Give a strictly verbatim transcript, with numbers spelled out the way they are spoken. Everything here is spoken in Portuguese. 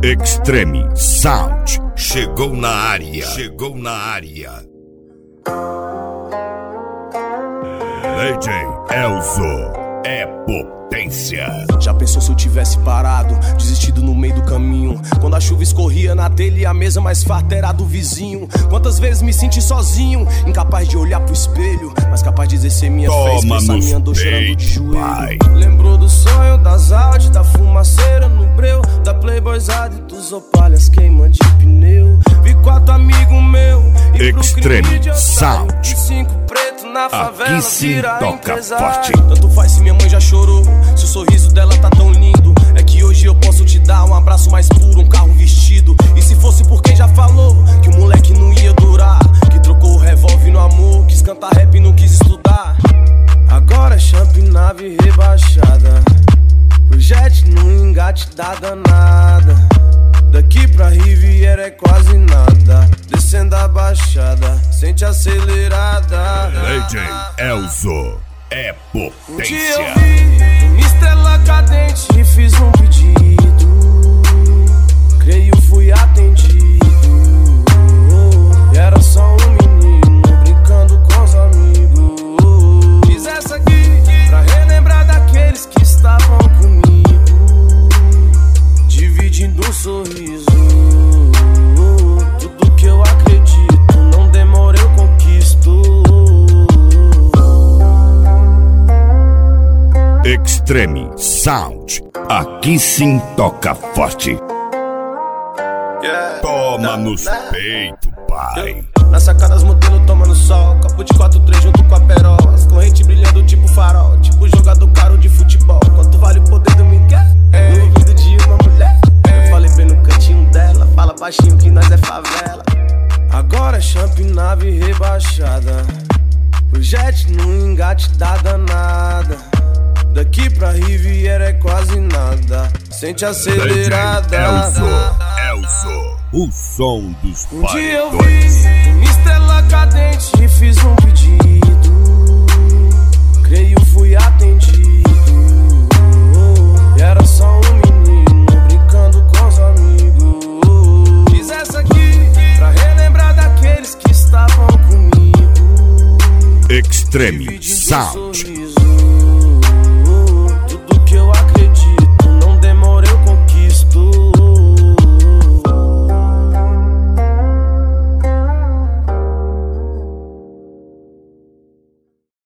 Extreme Sound chegou na área, chegou na área. D J Elzo é potência. Já pensou se eu tivesse parado, desistido no meio do caminho? Quando a chuva escorria na telha e a mesa mais farta era do vizinho. Quantas vezes me senti sozinho, incapaz de olhar pro espelho, mas capaz de exercer minha fé, expressar minha dor chorando de joelho. Pai. Lembrou do sonho, das Audi, da fumaceira no breu, da playboyzada e dos opalhas queimando de pneu. Vi quatro amigos meus e Extreme Sound. Cinco preto na favela, aqui sim vira toca empresário. forte. Tanto faz se minha mãe já chorou, se o sorriso dela tá tão lindo. É que hoje eu posso te dar um abraço mais puro, um carro vestido. E se fosse por quem já falou que o moleque não ia durar, que trocou o revólver no amor, quis cantar rap e não quis estudar. Agora é champ, nave rebaixada, o jet no engate da danada. Daqui pra Riviera é quase nada, descendo a baixada, sente acelerada. D J Elzo é potência. Um dia eu vi uma estrela cadente e fiz um pedido, creio fui atendido. E era só um menino brincando com os amigos. Fiz essa aqui pra relembrar daqueles que estavam comigo, dividindo um sorriso. Tudo que eu acredito, não demora eu conquisto. Extreme Sound, aqui sim toca forte. Yeah. Toma nos peitos, pai. Na sacada as modelos tomando sol, copo de quatro três junto com a perola, as correntes brilhando tipo farol, tipo jogador caro de futebol. Quanto vale o poder do Miguel? No ouvido de uma mulher, eu falei bem no cantinho dela, fala baixinho que nós é favela. Agora é champ, nave rebaixada, o jet no engate da danada. Daqui pra Riviera é quase nada, sente acelerada. Elzo, Elzo, o som dos Um dia eu vi paredões. uma estrela cadente e fiz um pedido, creio fui atendido. E era só um menino brincando com os amigos. Fiz essa aqui pra relembrar daqueles que estavam comigo. Extreme Sound.